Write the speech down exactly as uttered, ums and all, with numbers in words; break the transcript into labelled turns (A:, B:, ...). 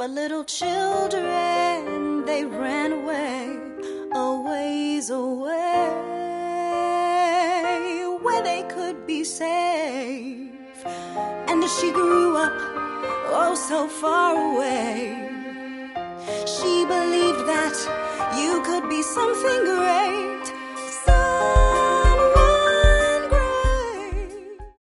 A: But little children, they ran away, a ways away, where they could be safe. And as she grew up, oh so far away, she believed that you could be something great